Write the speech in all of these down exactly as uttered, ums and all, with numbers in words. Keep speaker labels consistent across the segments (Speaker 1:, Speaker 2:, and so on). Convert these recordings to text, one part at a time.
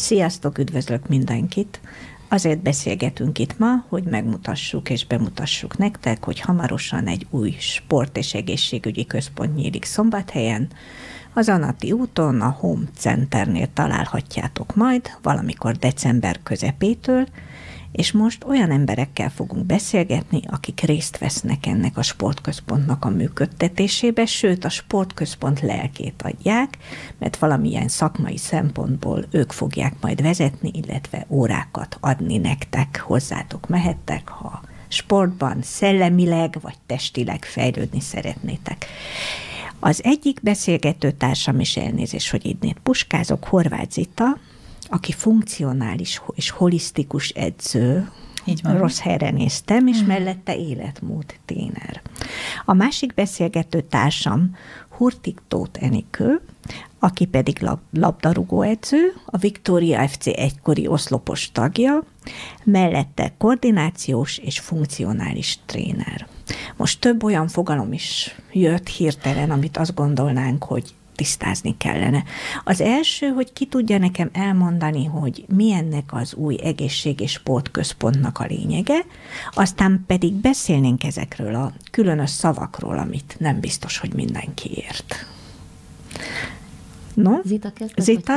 Speaker 1: Sziasztok, üdvözlök mindenkit! Azért beszélgetünk itt ma, hogy megmutassuk és bemutassuk nektek, hogy hamarosan egy új sport- és egészségügyi központ nyílik Szombathelyen. Az Anati úton, a Home Centernél találhatjátok majd, valamikor december közepétől, és most olyan emberekkel fogunk beszélgetni, akik részt vesznek ennek a sportközpontnak a működtetésébe, sőt a sportközpont lelkét adják, mert valamilyen szakmai szempontból ők fogják majd vezetni, illetve órákat adni nektek, hozzátok mehettek, ha sportban szellemileg vagy testileg fejlődni szeretnétek. Az egyik beszélgető társam, és elnézést, hogy idnét puskázok, Horváth Zita, aki funkcionális és holisztikus edző, így van. Rossz helyre néztem, és hmm. mellette életmód tréner. A másik beszélgető társam Hurtig Tóth Enikő, aki pedig lab, labdarúgó edző, a Viktória ef cé egykori oszlopos tagja, mellette koordinációs és funkcionális tréner. Most több olyan fogalom is jött hirtelen, amit azt gondolnánk, hogy tisztázni kellene. Az első, hogy ki tudja nekem elmondani, hogy mi ennek az új egészség- és sportközpontnak a lényege, aztán pedig beszélnénk ezekről a különös szavakról, amit nem biztos, hogy mindenki ért. No?
Speaker 2: Zita, kezdett,
Speaker 1: Zita?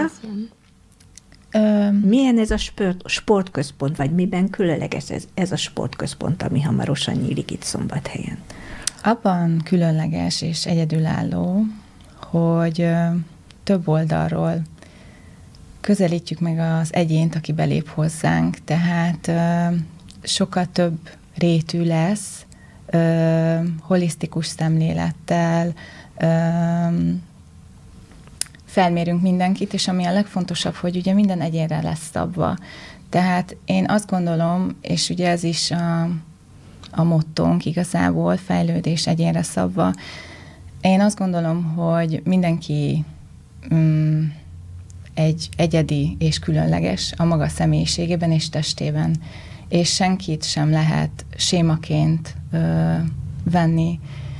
Speaker 1: Milyen ez a sport, sportközpont, vagy miben különleges ez, ez a sportközpont, ami hamarosan nyílik itt Szombathelyen?
Speaker 3: Abban különleges és egyedülálló, hogy több oldalról közelítjük meg az egyént, aki belép hozzánk, tehát sokkal több rétű lesz, holisztikus szemlélettel, felmérünk mindenkit, és ami a legfontosabb, hogy ugye minden egyénre lesz szabva. Tehát én azt gondolom, és ugye ez is a, a mottónk igazából, fejlődés egyénre szabva. Én azt gondolom, hogy mindenki mm, egy egyedi és különleges a maga személyiségében és testében, és senkit sem lehet sémaként ö, venni,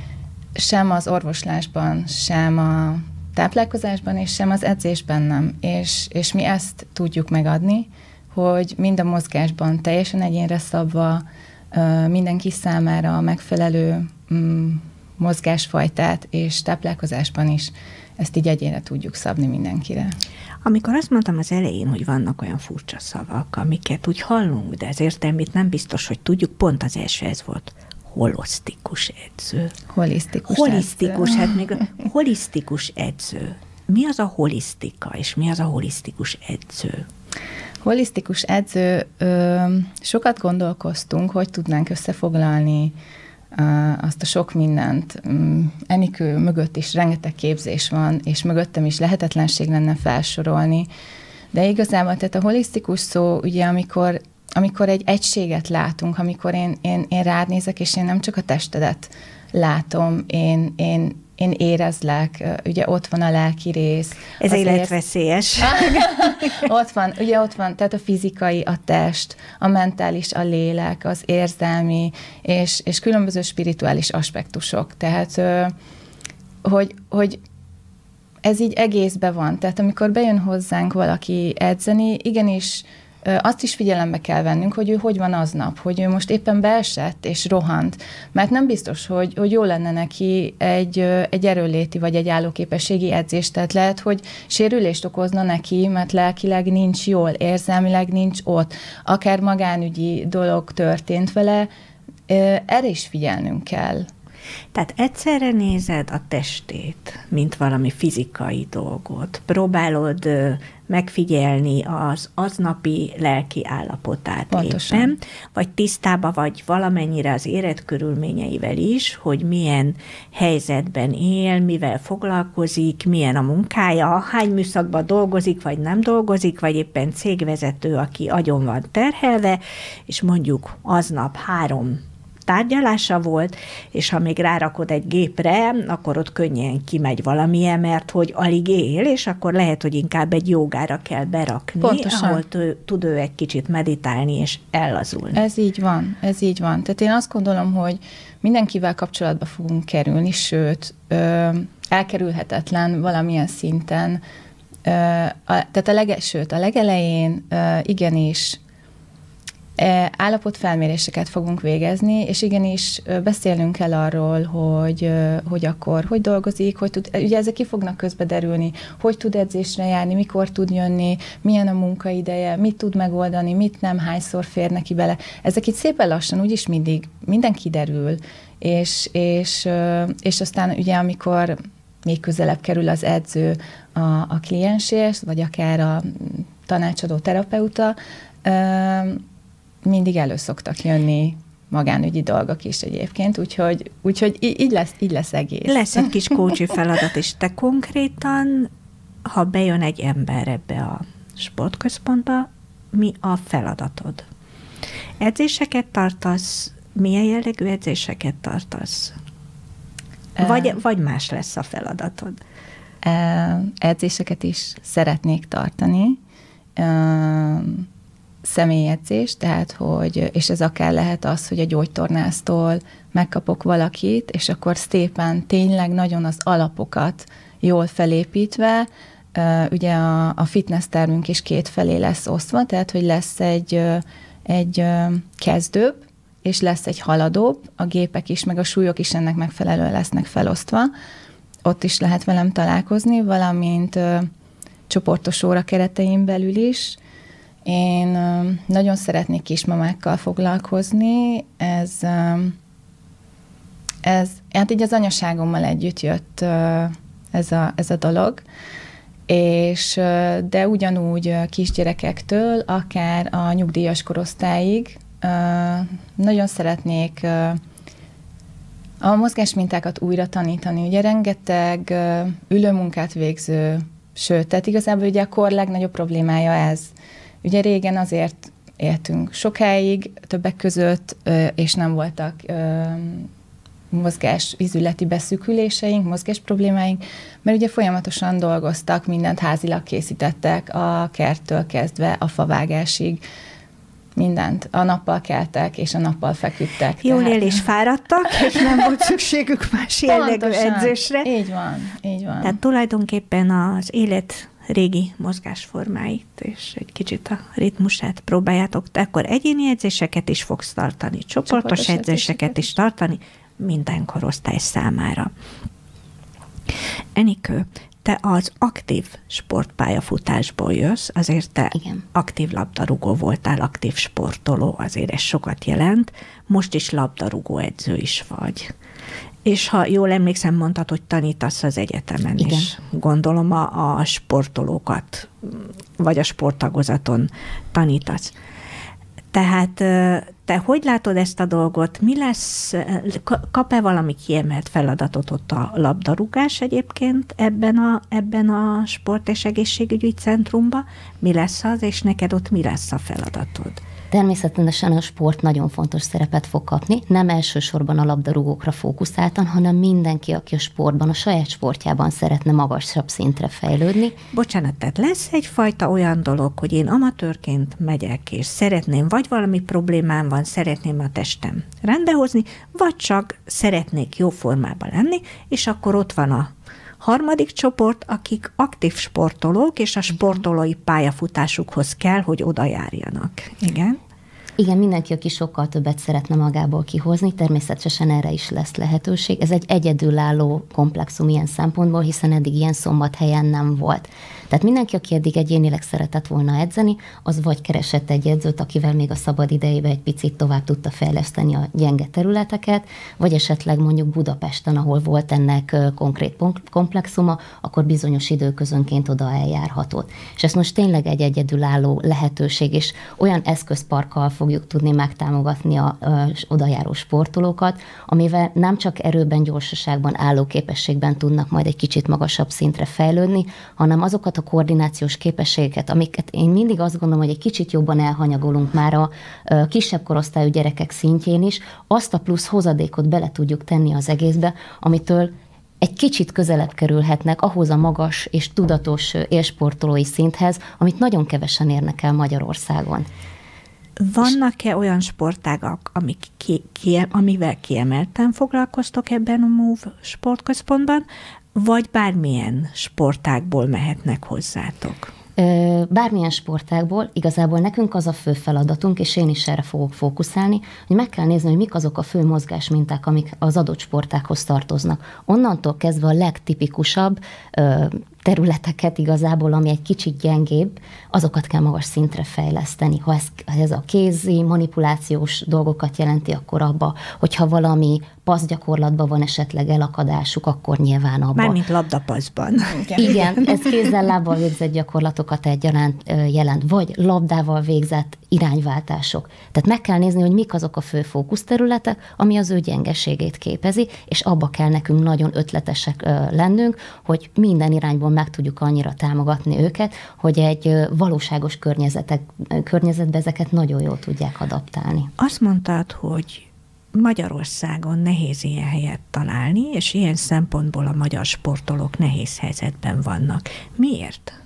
Speaker 3: sem az orvoslásban, sem a táplálkozásban, és sem az edzésben nem. És, és mi ezt tudjuk megadni, hogy mind a mozgásban teljesen egyénre szabva, ö, mindenki számára a megfelelő mm, mozgásfajtát, és táplálkozásban is ezt így egyénre tudjuk szabni mindenkire.
Speaker 1: Amikor azt mondtam az elején, hogy vannak olyan furcsa szavak, amiket úgy hallunk, de az értelmét nem biztos, hogy tudjuk, pont az első ez volt. Holisztikus edző.
Speaker 3: Holisztikus
Speaker 1: Holisztikus,
Speaker 3: edző.
Speaker 1: hát még a holisztikus edző. Mi az a holisztika, és mi az a holisztikus edző?
Speaker 3: Holisztikus edző, ö, sokat gondolkoztunk, hogy tudnánk összefoglalni azt a sok mindent. Enikő mögött is rengeteg képzés van, és mögöttem is lehetetlenség lenne felsorolni. De igazából, tehát a holisztikus szó, ugye, amikor, amikor egy egységet látunk, amikor én, én, én rád nézek, és én nem csak a testedet látom, én, én, én érezlek, ugye ott van a lelki rész.
Speaker 1: Ez életveszélyes.
Speaker 3: Ott van, ugye ott van, tehát a fizikai, a test, a mentális, a lélek, az érzelmi, és, és különböző spirituális aspektusok. Tehát, hogy, hogy ez így egészben van. Tehát amikor bejön hozzánk valaki edzeni, igenis azt is figyelembe kell vennünk, hogy ő hogy van aznap, hogy ő most éppen beesett és rohant, mert nem biztos, hogy, hogy jó lenne neki egy, egy erőléti vagy egy állóképességi edzés, tehát lehet, hogy sérülést okozna neki, mert lelkileg nincs jól, érzelmileg nincs ott, akár magánügyi dolog történt vele, erre is figyelnünk kell.
Speaker 1: Tehát egyszerre nézed a testét, mint valami fizikai dolgot. Próbálod megfigyelni az aznapi lelki állapotát.
Speaker 3: Pontosan.
Speaker 1: Éppen, vagy tisztába vagy valamennyire az életkörülményeivel is, hogy milyen helyzetben él, mivel foglalkozik, milyen a munkája, hány műszakban dolgozik, vagy nem dolgozik, vagy éppen cégvezető, aki agyon van terhelve, és mondjuk aznap három tárgyalása volt, és ha még rárakod egy gépre, akkor ott könnyen kimegy valamilyen, mert hogy alig él, és akkor lehet, hogy inkább egy jogára kell berakni,
Speaker 3: pontosan,
Speaker 1: ahol tő, tud ő egy kicsit meditálni, és ellazulni.
Speaker 3: Ez így van, ez így van. Tehát én azt gondolom, hogy mindenkivel kapcsolatba fogunk kerülni, sőt, ö, elkerülhetetlen valamilyen szinten tehát a lege, sőt, a legelején igenis állapotfelméréseket fogunk végezni, és igenis beszélnünk kell arról, hogy, hogy akkor hogy dolgozik, hogy tud, ugye ezek ki fognak közbe derülni, hogy tud edzésre járni, mikor tud jönni, milyen a munkaideje, mit tud megoldani, mit nem, hányszor fér neki bele. Ezek itt szépen lassan úgyis mindig, minden kiderül, és, és, és aztán ugye amikor még közelebb kerül az edző a, a kliensért, vagy akár a tanácsadó terapeuta, mindig elő szoktak jönni magánügyi dolgok is egyébként, úgyhogy, úgyhogy így, lesz, így lesz egész.
Speaker 1: Lesz egy kis coachi feladat is. Te konkrétan, ha bejön egy ember ebbe a sportközpontba, mi a feladatod? Edzéseket tartasz? Milyen jellegű edzéseket tartasz? Vagy, uh, vagy más lesz a feladatod?
Speaker 3: Uh, edzéseket is szeretnék tartani. Uh, személyedzés, tehát, hogy, és ez akár lehet az, hogy a gyógytornásztól megkapok valakit, és akkor szépen tényleg nagyon az alapokat jól felépítve, ugye a, a fitness termünk is két felé lesz osztva, tehát, hogy lesz egy, egy kezdőbb, és lesz egy haladóbb, a gépek is, meg a súlyok is ennek megfelelően lesznek felosztva. Ott is lehet velem találkozni, valamint csoportos óra keretein belül is. Én nagyon szeretnék kismamákkal foglalkozni, ez, ez hát így az anyaságommal együtt jött ez a, ez a dolog, és de ugyanúgy kisgyerekektől, akár a nyugdíjas korosztályig nagyon szeretnék a mozgásmintákat újra tanítani. Ugye rengeteg ülőmunkát végző, sőt, tehát igazából ugye a kor legnagyobb problémája ez. Ugye régen azért éltünk sokáig, többek között, és nem voltak mozgás, ízületi beszűküléseink, mozgás problémáink, mert ugye folyamatosan dolgoztak, mindent házilag készítettek, a kerttől kezdve a favágásig, mindent. A nappal keltek, és a nappal feküdtek.
Speaker 1: Jól él és fáradtak, és nem volt szükségük más jellegű edzésre.
Speaker 3: Így van, így van.
Speaker 1: Tehát tulajdonképpen az élet régi mozgásformáit, és egy kicsit a ritmusát próbáljátok, de akkor egyéni edzéseket is fogsz tartani, csoportos, csoportos edzéseket, edzéseket is tartani, minden korosztály számára. Enikő, te az aktív sportpályafutásból jössz, azért te
Speaker 2: Igen. aktív
Speaker 1: labdarúgó voltál, aktív sportoló, azért ez sokat jelent, most is labdarúgó edző is vagy. És ha jól emlékszem, mondtad, hogy tanítasz az egyetemen
Speaker 2: Igen.
Speaker 1: is. Gondolom a, a sportolókat, vagy a sporttagozaton tanítasz. Tehát te hogy látod ezt a dolgot? Mi lesz, kap-e valami kiemelt feladatot ott a labdarúgás egyébként ebben a, ebben a sport- és egészségügyi centrumban? Mi lesz az, és neked ott mi lesz a feladatod?
Speaker 2: Természetesen a sport nagyon fontos szerepet fog kapni, nem elsősorban a labdarúgókra fókuszáltan, hanem mindenki, aki a sportban, a saját sportjában szeretne magasabb szintre fejlődni.
Speaker 1: Bocsánat, tehát lesz egyfajta olyan dolog, hogy én amatőrként megyek, és szeretném, vagy valami problémám van, szeretném a testem rendbehozni, vagy csak szeretnék jó formában lenni, és akkor ott van a harmadik csoport, akik aktív sportolók, és a sportolói pályafutásukhoz kell, hogy oda járjanak. Igen?
Speaker 2: Igen, mindenki, aki sokkal többet szeretne magából kihozni, természetesen erre is lesz lehetőség. Ez egy egyedülálló komplexum ilyen szempontból, hiszen eddig ilyen szombathelyen nem volt. Tehát mindenki, aki eddig egyénileg szeretett volna edzeni, az vagy keresett egy edzőt, akivel még a szabad idejében egy picit tovább tudta fejleszteni a gyenge területeket, vagy esetleg mondjuk Budapesten, ahol volt ennek konkrét komplexuma, akkor bizonyos időközönként oda eljárhatott. És ez most tényleg egy egyedülálló lehetőség, és olyan eszközparkkal fogjuk tudni megtámogatni a, a odajáró sportolókat, amivel nem csak erőben, gyorsaságban, állóképességben tudnak majd egy kicsit magasabb szintre fejlődni, hanem azokat a koordinációs képességeket, amiket én mindig azt gondolom, hogy egy kicsit jobban elhanyagolunk már a kisebb korosztályú gyerekek szintjén is, azt a plusz hozadékot bele tudjuk tenni az egészbe, amitől egy kicsit közelebb kerülhetnek ahhoz a magas és tudatos élsportolói szinthez, amit nagyon kevesen érnek el Magyarországon.
Speaker 1: Vannak-e olyan sportágak, amik ki, ki, amivel kiemelten foglalkoztok ebben a MOVE sportközpontban, vagy bármilyen sportágból mehetnek hozzátok?
Speaker 2: Bármilyen sportágból, igazából nekünk az a fő feladatunk, és én is erre fogok fókuszálni, hogy meg kell nézni, hogy mik azok a fő mozgásminták, amik az adott sportákhoz tartoznak. Onnantól kezdve a legtipikusabb területeket igazából, ami egy kicsit gyengébb, azokat kell magas szintre fejleszteni. Ha ez, ha ez a kézi, manipulációs dolgokat jelenti, akkor abba, hogyha valami passzgyakorlatban van esetleg elakadásuk, akkor nyilván abba.
Speaker 1: Mármint labdapaszban.
Speaker 2: Igen, Igen, ez kézzel, lábbal végzett gyakorlatokat egyaránt jelent, vagy labdával végzett irányváltások. Tehát meg kell nézni, hogy mik azok a fő fókuszterületek, ami az ő gyengeségét képezi, és abba kell nekünk nagyon ötletesek lennünk, hogy minden irányból meg tudjuk annyira támogatni őket, hogy egy valóságos környezetek, környezetbe ezeket nagyon jól tudják adaptálni.
Speaker 1: Azt mondtad, hogy Magyarországon nehéz ilyen helyet találni, és ilyen szempontból a magyar sportolók nehéz helyzetben vannak. Miért?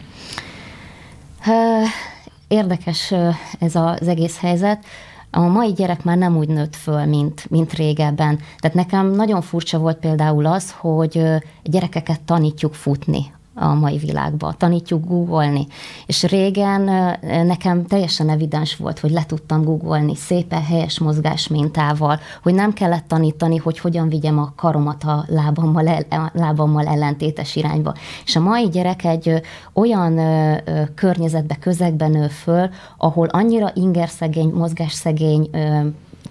Speaker 2: Érdekes ez az egész helyzet. A mai gyerek már nem úgy nőtt föl, mint, mint régebben. Tehát nekem nagyon furcsa volt például az, hogy gyerekeket tanítjuk futni a mai világban. Tanítjuk googolni. És régen nekem teljesen evidens volt, hogy le tudtam googolni szépen helyes mozgásmintával, hogy nem kellett tanítani, hogy hogyan vigyem a karomat a lábammal, el, a lábammal ellentétes irányba. És a mai gyerek egy olyan ö, ö, környezetbe, közegben nő föl, ahol annyira ingerszegény, mozgásszegény ö,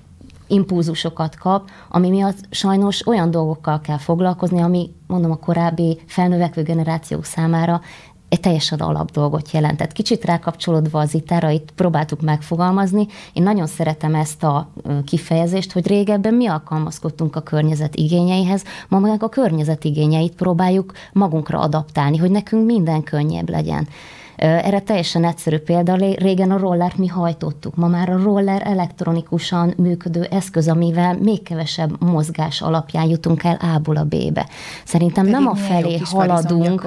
Speaker 2: impulzusokat kap, ami miatt sajnos olyan dolgokkal kell foglalkozni, ami, mondom, a korábbi felnövekvő generációk számára egy teljesen alap dolgot jelentett. Kicsit rákapcsolódva az itára, itt próbáltuk megfogalmazni. Én nagyon szeretem ezt a kifejezést, hogy régebben mi alkalmazkodtunk a környezet igényeihez, ma meg a környezet igényeit próbáljuk magunkra adaptálni, hogy nekünk minden könnyebb legyen. Erre teljesen egyszerű példa, régen a rollert mi hajtottuk, ma már a roller elektronikusan működő eszköz, amivel még kevesebb mozgás alapján jutunk el A-ból a B-be. Szerintem
Speaker 3: pedig
Speaker 2: nem a felé haladunk.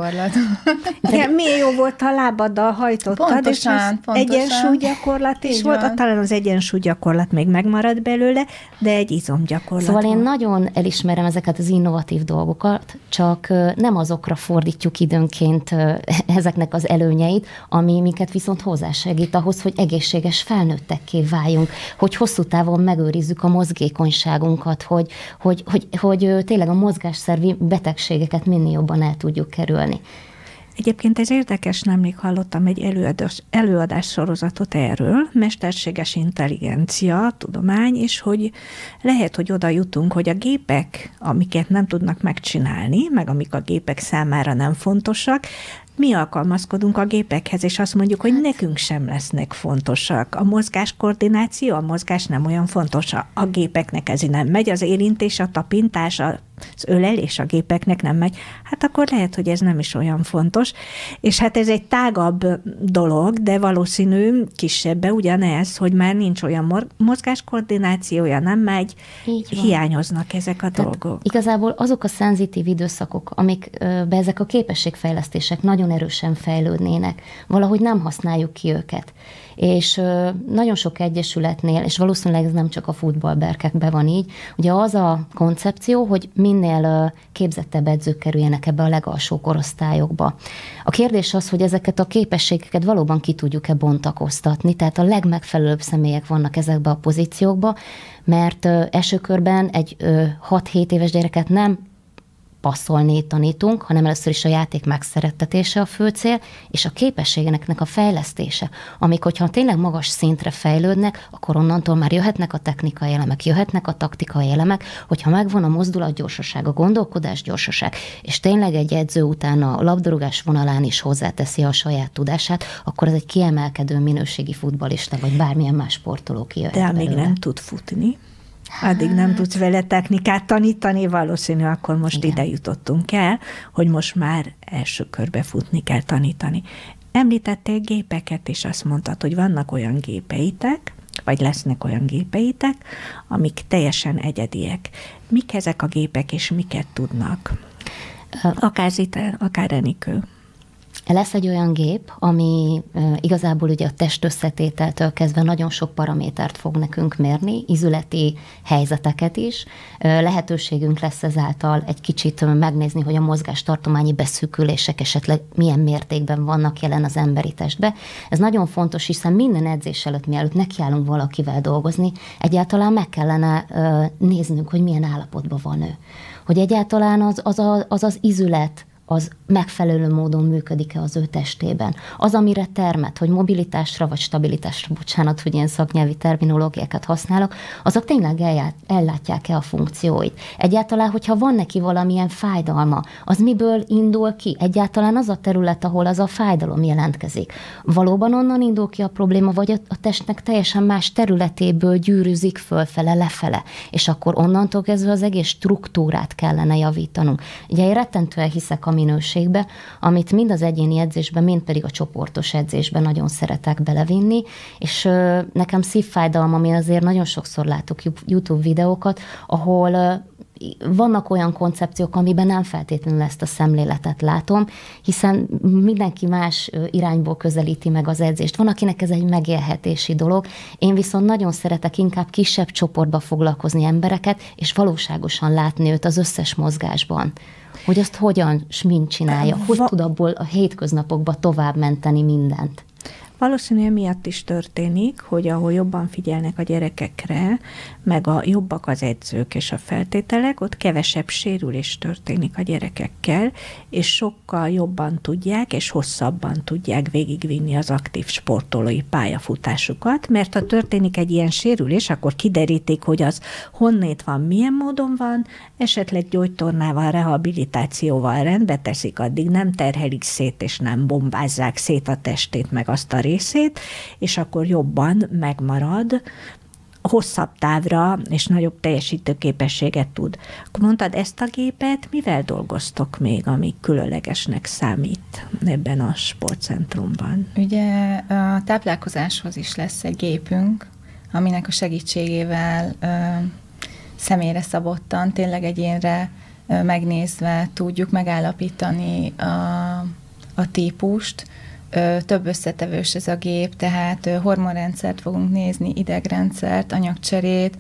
Speaker 1: Igen, milyen jó volt, ha lábaddal hajtottad,
Speaker 3: pontosan,
Speaker 1: és az
Speaker 3: pontosan.
Speaker 1: egyensúlygyakorlat is volt, van. Talán az egyensúlygyakorlat még megmarad belőle, de egy izomgyakorlat.
Speaker 2: Szóval
Speaker 1: van.
Speaker 2: Én nagyon elismerem ezeket az innovatív dolgokat, csak nem azokra fordítjuk időnként ezeknek az előnyeit, ami minket viszont hozzásegít ahhoz, hogy egészséges felnőttekké váljunk, hogy hosszú távon megőrizzük a mozgékonyságunkat, hogy, hogy, hogy, hogy tényleg a mozgásszervi betegségeket minél jobban el tudjuk kerülni.
Speaker 1: Egyébként ez érdekes, nemrég hallottam egy előadás, előadás sorozatot erről, mesterséges intelligencia, tudomány, és hogy lehet, hogy oda jutunk, hogy a gépek, amiket nem tudnak megcsinálni, meg amik a gépek számára nem fontosak, mi alkalmazkodunk a gépekhez, és azt mondjuk, hogy nekünk sem lesznek fontosak. A mozgáskoordináció, a mozgás nem olyan fontos. A gépeknek ez nem megy, az érintés, a tapintás, az ölelés a gépeknek nem megy. Hát akkor lehet, hogy ez nem is olyan fontos. És hát ez egy tágabb dolog, de valószínű kisebbe ugyanez, hogy már nincs olyan mozgáskoordinációja, nem megy, hiányoznak ezek a
Speaker 2: Tehát
Speaker 1: dolgok.
Speaker 2: Igazából azok a szenzitív időszakok, amikbe ezek a képességfejlesztések nagyon erősen fejlődnének, valahogy nem használjuk ki őket. És nagyon sok egyesületnél, és valószínűleg ez nem csak a futballberkekben van így, ugye az a koncepció, hogy minél képzettebb edzők kerüljenek ebbe a legalsó korosztályokba. A kérdés az, hogy ezeket a képességeket valóban ki tudjuk-e bontakoztatni, tehát a legmegfelelőbb személyek vannak ezekbe a pozíciókba, mert első körben egy hat-hét éves gyereket nem passzolni tanítunk, hanem először is a játék megszerettetése a fő cél, és a képességeknek a fejlesztése, amik, hogyha tényleg magas szintre fejlődnek, akkor onnantól már jöhetnek a technikai elemek, jöhetnek a taktikai elemek, hogyha megvan a mozdulat gyorsaság, a gondolkodás gyorsaság, és tényleg egy edző utána a labdarúgás vonalán is hozzáteszi a saját tudását, akkor ez egy kiemelkedő minőségi futballista, vagy bármilyen más sportoló kijöhet
Speaker 1: De
Speaker 2: belőle.
Speaker 1: még nem tud futni. Addig nem tudsz vele technikát tanítani, valószínű, akkor most Igen. ide jutottunk el, hogy most már első körbe futni kell tanítani. Említettél gépeket, és azt mondtad, hogy vannak olyan gépeitek, vagy lesznek olyan gépeitek, amik teljesen egyediek. Mik ezek a gépek, és miket tudnak? Akár Zita, akár Enikő.
Speaker 2: Lesz egy olyan gép, ami e, igazából ugye a test összetételtől kezdve nagyon sok paramétert fog nekünk mérni, izületi helyzeteket is. E, lehetőségünk lesz ezáltal egy kicsit megnézni, hogy a mozgástartományi beszűkülések esetleg milyen mértékben vannak jelen az emberi testbe. Ez nagyon fontos, hiszen minden edzés előtt, mielőtt nekiállunk valakivel dolgozni, egyáltalán meg kellene e, néznünk, hogy milyen állapotban van ő. Hogy egyáltalán az az, az, az, az izület, az megfelelő módon működik-e az ő testében. Az, amire termet, hogy mobilitásra vagy stabilitásra, bocsánat, hogy ilyen szaknyelvi terminológiákat használok, azok tényleg elját, ellátják-e a funkcióit. Egyáltalán, hogyha van neki valamilyen fájdalma, az miből indul ki? Egyáltalán az a terület, ahol az a fájdalom jelentkezik. Valóban onnan indul ki a probléma, vagy a testnek teljesen más területéből gyűrűzik fölfele, lefele, és akkor onnantól kezdve az egész struktúrát kellene javítanunk. Ugye én rettentően hiszek a minőségbe, amit mind az egyéni edzésben, mind pedig a csoportos edzésben nagyon szeretek belevinni, és ö, nekem szívfájdalmam, én azért nagyon sokszor látok YouTube videókat, ahol ö, vannak olyan koncepciók, amiben nem feltétlenül ezt a szemléletet látom, hiszen mindenki más irányból közelíti meg az edzést. Van, akinek ez egy megélhetési dolog, én viszont nagyon szeretek inkább kisebb csoportba foglalkozni embereket, és valóságosan látni őt az összes mozgásban. Hogy azt hogyan, s mint csinálja, hogy Va- tud abból a hétköznapokba tovább menteni mindent.
Speaker 1: Valószínűleg miatt is történik, hogy ahol jobban figyelnek a gyerekekre, meg a jobbak az edzők és a feltételek, ott kevesebb sérülés történik a gyerekekkel, és sokkal jobban tudják, és hosszabban tudják végigvinni az aktív sportolói pályafutásukat, mert ha történik egy ilyen sérülés, akkor kiderítik, hogy az honnét van, milyen módon van, esetleg gyógytornával, rehabilitációval rendbe teszik, addig nem terhelik szét, és nem bombázzák szét a testét, meg azt a részét, és akkor jobban megmarad, hosszabb távra és nagyobb teljesítőképességet tud. Akkor mondtad, ezt a gépet mivel dolgoztok még, ami különlegesnek számít ebben a sportcentrumban?
Speaker 3: Ugye a táplálkozáshoz is lesz egy gépünk, aminek a segítségével ö, személyre szabottan, tényleg egyénre ö, megnézve tudjuk megállapítani a, a típust. Több összetevős ez a gép, tehát hormonrendszert fogunk nézni, idegrendszert, anyagcserét,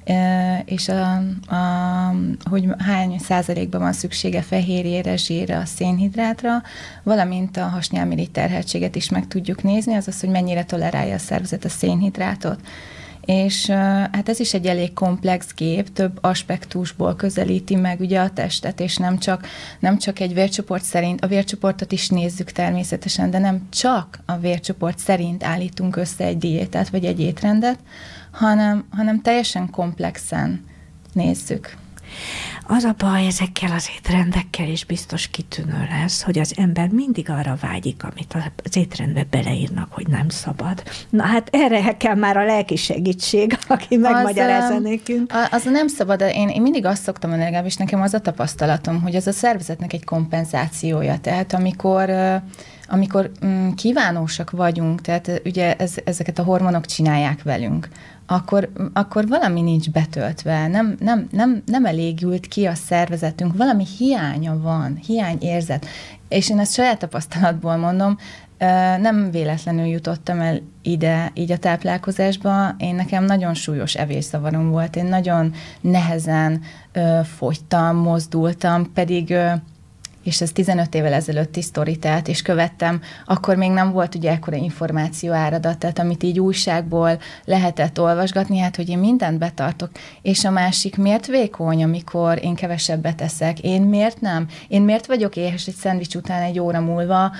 Speaker 3: és a, a, hogy hány százalékban van szüksége fehérjére, zsírra, szénhidrátra, valamint a hasnyálmirigy terheltséget is meg tudjuk nézni, azaz, hogy mennyire tolerálja a szervezet a szénhidrátot. És hát ez is egy elég komplex gép, több aspektusból közelíti meg ugye a testet, és nem csak, nem csak egy vércsoport szerint, a vércsoportot is nézzük természetesen, de nem csak a vércsoport szerint állítunk össze egy diétát vagy egy étrendet, hanem, hanem teljesen komplexen nézzük.
Speaker 1: Az a baj ezekkel az étrendekkel is biztos kitűnő lesz, hogy az ember mindig arra vágyik, amit az étrendbe beleírnak, hogy nem szabad. Na hát erre kell már a lelki segítség, aki megmagyarázza nekünk.
Speaker 3: Az a nem szabad, én, én mindig azt szoktam, legalábbis nekem az a tapasztalatom, hogy az a szervezetnek egy kompenzációja. Tehát amikor... amikor mm, kívánósak vagyunk, tehát ugye ez, ezeket a hormonok csinálják velünk, akkor, akkor valami nincs betöltve, nem, nem, nem, nem elégült ki a szervezetünk, valami hiánya van, hiányérzet. És én ezt saját tapasztalatból mondom, nem véletlenül jutottam el ide, így a táplálkozásba. Én nekem nagyon súlyos evészavarom volt, én nagyon nehezen fogytam, mozdultam, pedig... és ez tizenöt évvel ezelőtti sztori, tehát, és követtem, akkor még nem volt ugye ekkora információ áradat, tehát amit így újságból lehetett olvasgatni, hát, hogy én mindent betartok, és a másik miért vékony, amikor én kevesebbet eszek, én miért nem? Én miért vagyok éhes egy szendvics után egy óra múlva,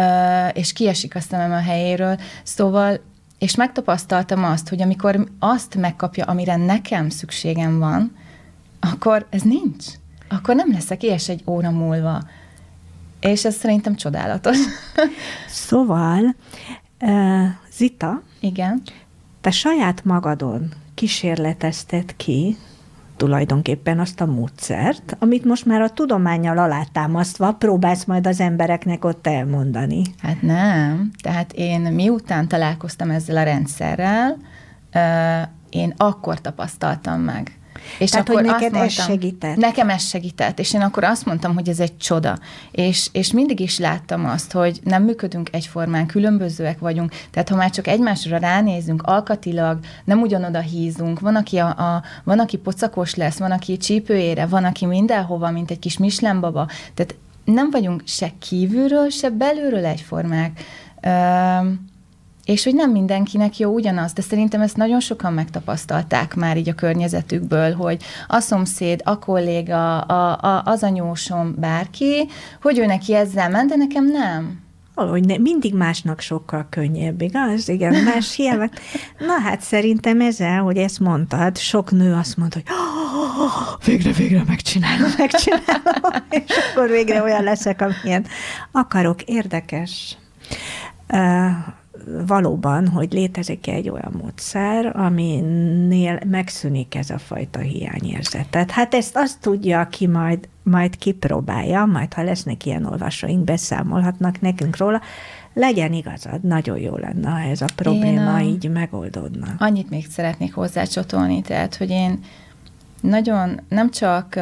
Speaker 3: és kiesik a szemem a helyéről, szóval, és megtapasztaltam azt, hogy amikor azt megkapja, amire nekem szükségem van, akkor ez nincs. Akkor nem leszek éhes egy óra múlva. És ez szerintem csodálatos.
Speaker 1: Szóval, Zita,
Speaker 3: igen.
Speaker 1: Te saját magadon kísérletezted ki tulajdonképpen azt a módszert, amit most már a tudománnyal alátámasztva próbálsz majd az embereknek ott elmondani.
Speaker 3: Hát nem. Tehát én miután találkoztam ezzel a rendszerrel, én akkor tapasztaltam meg, És
Speaker 1: Tehát,
Speaker 3: akkor
Speaker 1: hogy neked
Speaker 3: mondtam,
Speaker 1: ez segített.
Speaker 3: Nekem ez segített, és én akkor azt mondtam, hogy ez egy csoda. És, és mindig is láttam azt, hogy nem működünk egyformán, különbözőek vagyunk, tehát ha már csak egymásra ránézünk, alkatilag nem ugyanoda hízunk, van, aki, a, a, van, aki pocakos lesz, van, aki csípőére, van, aki mindenhova, mint egy kis Michelin baba. Tehát nem vagyunk se kívülről, se belülről egyformák. Üm, és hogy nem mindenkinek jó ugyanaz, de szerintem ezt nagyon sokan megtapasztalták már így a környezetükből, hogy a szomszéd, a kolléga, a, a, az anyósom, bárki, hogy ő neki ezzel ment, de nekem nem.
Speaker 1: Valahogy ne, mindig másnak sokkal könnyebb, igaz? Igen, más hiába. Na hát szerintem ezzel, hogy ezt mondtad, sok nő azt mondta, hogy oh, végre, végre megcsinálom, megcsinálom, és akkor végre olyan leszek, amilyen akarok. Érdekes. Uh, valóban, hogy létezik egy olyan módszer, aminél megszűnik ez a fajta hiányérzetet. Hát ezt azt tudja, aki majd, majd kipróbálja, majd ha lesznek ilyen olvasóink, beszámolhatnak nekünk róla, legyen igazad, nagyon jó lenne, ha ez a probléma én, így megoldódna.
Speaker 3: Annyit még szeretnék hozzácsatolni, tehát, hogy én nagyon nem csak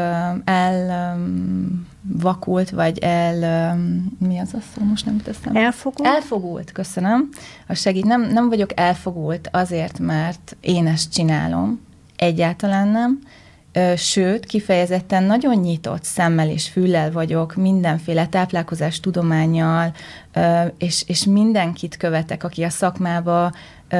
Speaker 3: elvakult, vagy el, mi az a szó, most nem teszem.
Speaker 1: Elfogult?
Speaker 3: Elfogult, köszönöm. A segít, nem, nem vagyok elfogult azért, mert én ezt csinálom, egyáltalán nem. Sőt, kifejezetten nagyon nyitott szemmel és füllel vagyok mindenféle táplálkozás tudománnyal, és, és mindenkit követek, aki a szakmába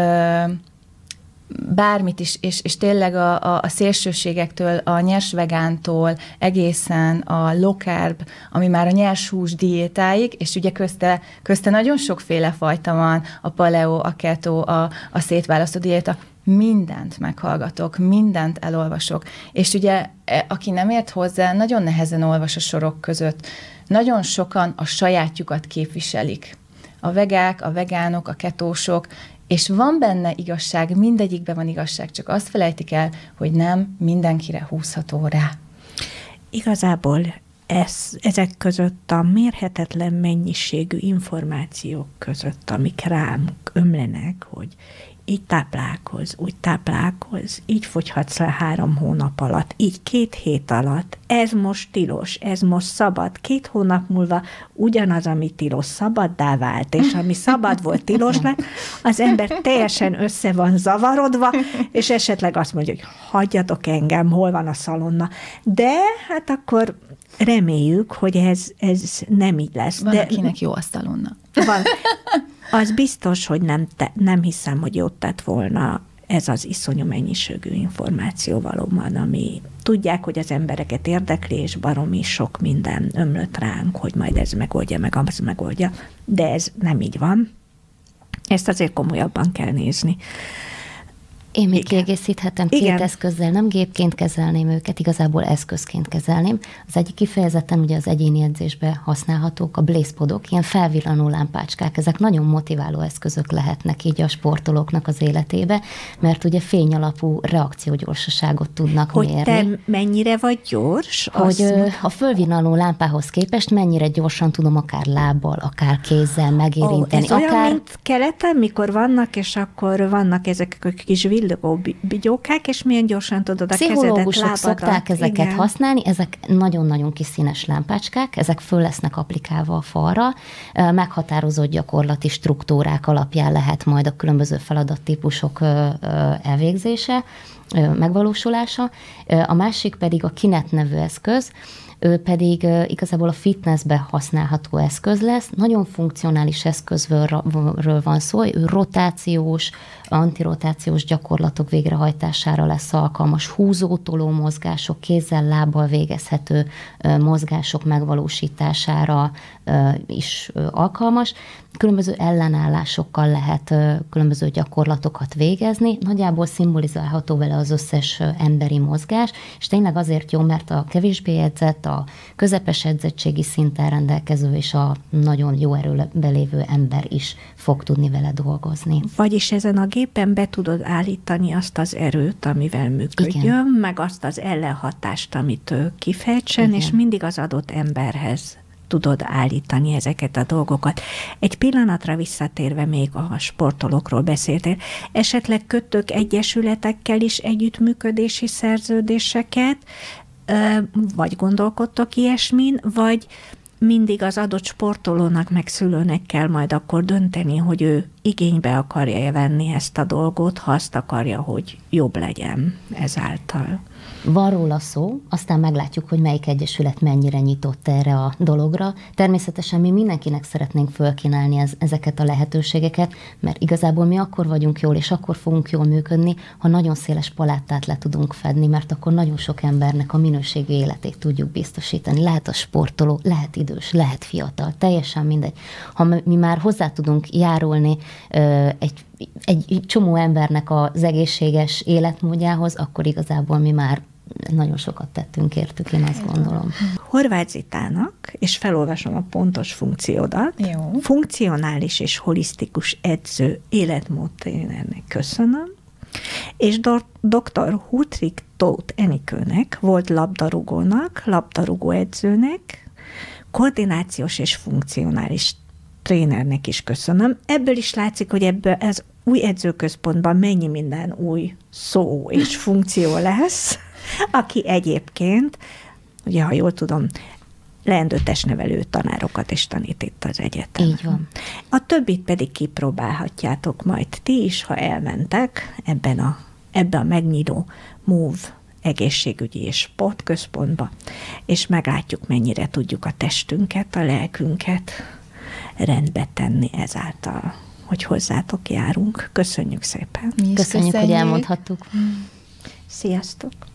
Speaker 3: bármit is, és, és tényleg a, a, a szélsőségektől, a nyers vegántól egészen a low carb, ami már a nyers hús diétáig, és ugye közte, közte nagyon sokféle fajta van, a paleo, a keto, a, a szétválasztó diéta, mindent meghallgatok, mindent elolvasok, és ugye aki nem ért hozzá, nagyon nehezen olvas a sorok között. Nagyon sokan a sajátjukat képviselik. A vegák, a vegánok, a ketósok, és van benne igazság, mindegyikben van igazság, csak azt felejtik el, hogy nem mindenkire húzható rá.
Speaker 1: Igazából ez, ezek között a mérhetetlen mennyiségű információk között, amik rám ömlenek, hogy így táplálkozz, úgy táplálkozz, így fogyhatsz le három hónap alatt, így két hét alatt, ez most tilos, ez most szabad, két hónap múlva ugyanaz, ami tilos, szabaddá vált, és ami szabad volt, tilos lett, az ember teljesen össze van zavarodva, és esetleg azt mondja, hogy hagyjatok engem, hol van a szalonna. De hát akkor reméljük, hogy ez, ez nem így lesz.
Speaker 3: Van,
Speaker 1: de
Speaker 3: akinek jó a szalonna.
Speaker 1: Van. Az biztos, hogy nem, te, nem hiszem, hogy jót tett volna ez az iszonyú mennyiségű információ valóban, ami tudják, hogy az embereket érdekli, és baromi sok minden ömlött ránk, hogy majd ez megoldja, meg az megoldja, de ez nem így van. Ezt azért komolyabban kell nézni.
Speaker 2: Én még kiegészíthetem két Igen. eszközzel, nem gépként kezelném őket, igazából eszközként kezelném. Az egyik kifejezetten ugye az egyéni edzésbe használhatók a blészpodok, ilyen felvillanó lámpácskák, ezek nagyon motiváló eszközök lehetnek így a sportolóknak az életébe, mert ugye fényalapú reakciógyorsaságot tudnak
Speaker 1: hogy
Speaker 2: mérni.
Speaker 1: Hogy te mennyire vagy gyors?
Speaker 2: Hogy azt... a fölvillanó lámpához képest mennyire gyorsan tudom akár lábbal, akár kézzel megérinteni.
Speaker 1: Ó, ez
Speaker 2: akár...
Speaker 1: olyan, mint keleten, mikor vannak, és akkor vannak ezek a kis villogó bigyókák, és milyen gyorsan tudod a kezedet, lábadat.
Speaker 2: Pszichológusok szokták ezeket Igen. használni, ezek nagyon-nagyon kis színes lámpácskák, ezek föl lesznek applikálva a falra, meghatározott gyakorlati struktúrák alapján lehet majd a különböző feladattípusok elvégzése, megvalósulása. A másik pedig a Kinect nevű eszköz, ő pedig igazából a fitnessbe használható eszköz lesz. Nagyon funkcionális eszközről van szó, ő rotációs, antirotációs gyakorlatok végrehajtására lesz alkalmas, húzótoló mozgások, kézzel, lábbal végezhető mozgások megvalósítására is alkalmas. Különböző ellenállásokkal lehet különböző gyakorlatokat végezni, nagyjából szimbolizálható vele az összes emberi mozgás, és tényleg azért jó, mert a kevésbé edzett, a közepes edzettségi szinten rendelkező és a nagyon jó erőben lévő ember is fog tudni vele dolgozni.
Speaker 1: Vagyis ezen a gépen be tudod állítani azt az erőt, amivel működjön, Igen. meg azt az ellenhatást, amit kifejtsen, Igen. és mindig az adott emberhez tudod állítani ezeket a dolgokat. Egy pillanatra visszatérve még a sportolókról beszéltél, esetleg kötök egyesületekkel is együttműködési szerződéseket, vagy gondolkodtok ilyesmin, vagy mindig az adott sportolónak meg szülőnek kell majd akkor dönteni, hogy ő igénybe akarja venni ezt a dolgot, ha azt akarja, hogy jobb legyen ezáltal.
Speaker 2: Van róla szó, aztán meglátjuk, hogy melyik egyesület mennyire nyitott erre a dologra. Természetesen mi mindenkinek szeretnénk fölkínálni ez, ezeket a lehetőségeket, mert igazából mi akkor vagyunk jól, és akkor fogunk jól működni, ha nagyon széles paláttát le tudunk fedni, mert akkor nagyon sok embernek a minőségű életét tudjuk biztosítani. Lehet a sportoló, lehet idős, lehet fiatal, teljesen mindegy. Ha mi már hozzá tudunk járulni egy egy csomó embernek az egészséges életmódjához, akkor igazából mi már nagyon sokat tettünk értük, én azt gondolom.
Speaker 1: Horváth Zitának, és felolvasom a pontos funkciódat,
Speaker 3: Jó.
Speaker 1: funkcionális és holisztikus edző életmódtrénernek köszönöm, és dr. Hurtrik Tóth Enikőnek, volt labdarúgónak, labdarúgó edzőnek, koordinációs és funkcionális trénernek is köszönöm. Ebből is látszik, hogy ebből ez új edzőközpontban mennyi minden új szó és funkció lesz, aki egyébként, ugye, ha jól tudom, leendő testnevelő tanárokat is tanít itt az egyetemen.
Speaker 2: Így van.
Speaker 1: A többit pedig kipróbálhatjátok majd ti is, ha elmentek ebben a, ebbe a megnyíló MOVE egészségügyi és sportközpontba, és meglátjuk, mennyire tudjuk a testünket, a lelkünket rendbe tenni ezáltal, hogy hozzátok járunk. Köszönjük szépen.
Speaker 2: Köszönjük, köszönjük, hogy elmondhattuk.
Speaker 1: Sziasztok!